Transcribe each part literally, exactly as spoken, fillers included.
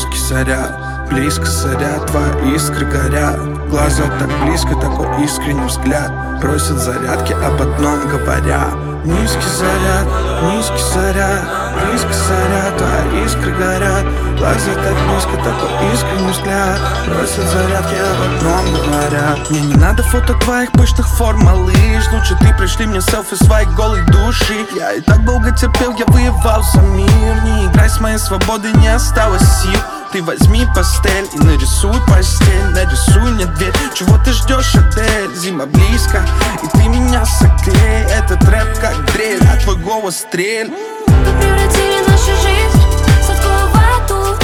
Низкий заряд, близко заряд, твои искры горят. Глаза так близко, такой искренний взгляд. Просят зарядки, об одном говоря. Низкий заряд, низкий заряд, близко заряд, твои искры горят. Глаза так близко, такой искренний взгляд. Просят зарядки, об одном говоря. Мне не надо фото твоих пышных форм, малыш. Лучше ты пришли мне селфи своей голой души. Я и так долго терпел, я воевал за мир. Не играй с моей свободой, не осталось сил. Ты возьми пастель и нарисуй постель. Нарисуй мне дверь, чего ты ждешь, Адель? Зима близко, и ты меня согрей. Этот рэп как дрель, а твой голос стрель. Мы превратили нашу жизнь в сладкую вату.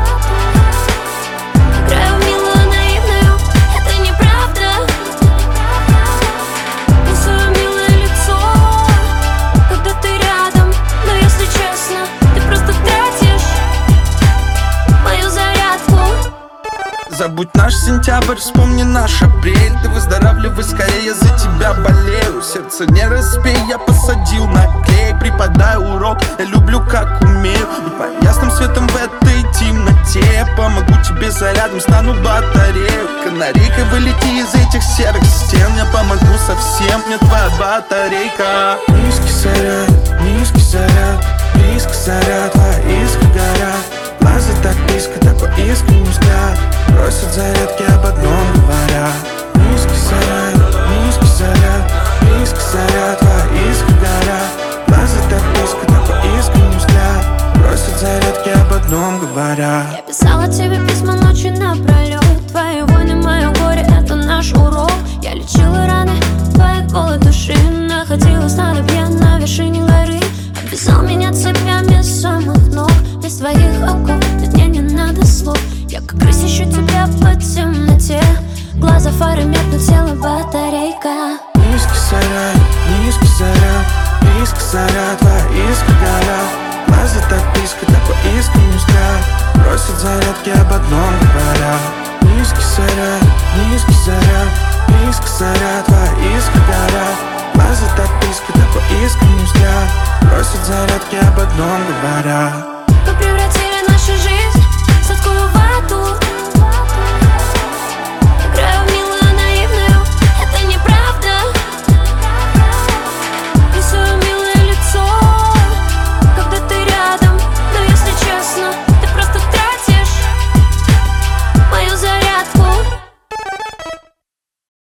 Играю в милую наивную, это неправда. Рисую милое лицо, когда ты рядом. Но если честно, ты просто тратишь мою зарядку. Забудь наш сентябрь, вспомни наш апрель. Ты выздоравливай скорее, я за тебя болею. Сердце не разбей, я посадил на клей. Преподаю урок, я люблю как умею. Будь моим ясным светом в этой темноте. Помогу тебе зарядом, стану батарею. Канарейкой вылети из этих серых стен. Я помогу совсем, мне твоя батарейка. Низкий заряд, низкий заряд, близко заряд, твои искры горят. Глаза так близко, такой искренний взгляд. Просят зарядки, об одном говоря. Низкий заряд, низкий заряд, близко заряд, твои искры горят. Глаза так близко, такой искренний взгляд. Просят зарядки, об одном говоря. Я писала тебе письма ночью напролет. Твои войны, мое горе, это наш урок. Я лечила раны твоей голой души. Находила снадобья на вершине горы. Обвязал меня цепями с самых ног. Без твоих оков тут мне не надо слов. Я как крыс ищу тебя по темноте. Глаза фары меркнут, тело батарейка. Низкий заряд, низкий заряд, близко заряд, твои искры горят. Глаза так близко, такой искренний взгляд. Просят зарядки, об одном говоря. Низкий заряд, низкий заряд, близко заряд, твои искры горят. Глаза так близко, такой искренний взгляд. Просят зарядки, об одном говоря.